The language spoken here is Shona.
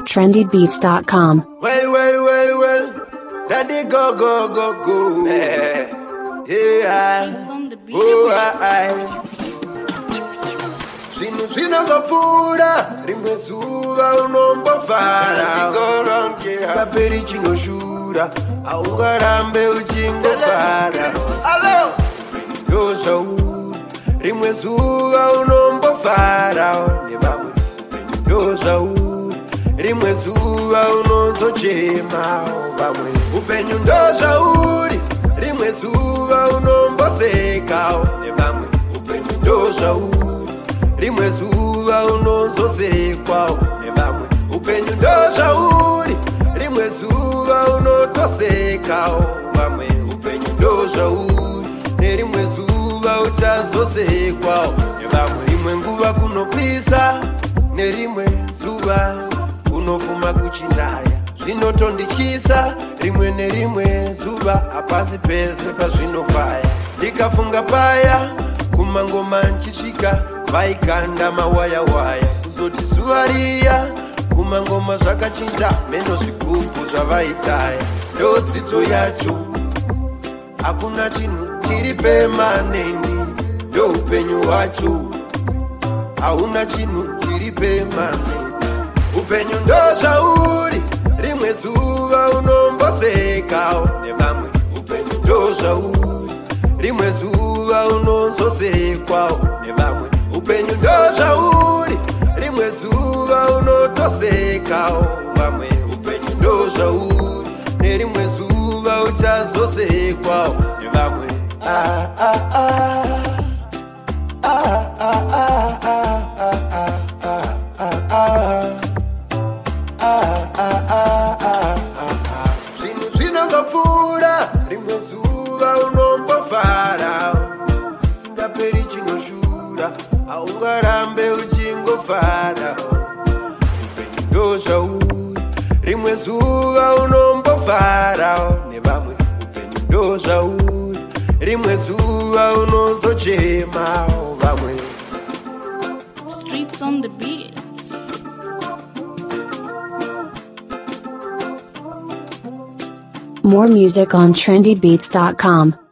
trendybeats.com. Well. Daddy go. Yeah. Sino gofura, rimwe zuba unombofara. Kaperi chinoshura, aungarambe uchingofara. Alo, doza u, rimwe zuba unombofara. Nebamwe, doza u, rimwe zuba unozochema. Bamwe, upenyu doza uri, rimwe zuba unomboseka. Nebamwe, upenyu doza uri. Rimwe zuba unozosekwa nebamwe upenyu ndoza uri rimwe zuba unotoseka bamwe upenyu ndoza uri nerimwe zuba uchazosekwa nebamwe rimwe nguva kunopisa nerimwe zuva kunofuma kuchinaya zvinotondityisa rimwe nerimwe zuva hapasi pese pazvinofaya ndikafunga paya kumangoma nchisvika vaikanda mawayawaya kuzoti zuva riya kumangoma zvakachinja meno zvigubhu zvavaitaya ndodzidzo yacho hakuna chinhu chiri pemanendi ndoupenyu hwacho hauna chinhu chiri pemanendi upenyu ndozvauri rimwe zuva unombosekawo nevamwe upenyu ndozvauri rimwe zuva unozosekwawo nevamwe upenyu ndozvauri rimwe zuva unotosekawo vamwe upenyu ndozvauri nerimwe zuva uchazosekwawo nevamwe zvinhu zvinongopfuura rimwe zuva unombofara isingaperi chinoshura haungarambe uchingofara upenyu ndozvauri rimwe zuva unombofara nevamwe upenyu ndozvauri rimwe zuva unozochema vamwe. Streets on the beat. More music on trendybeats.com.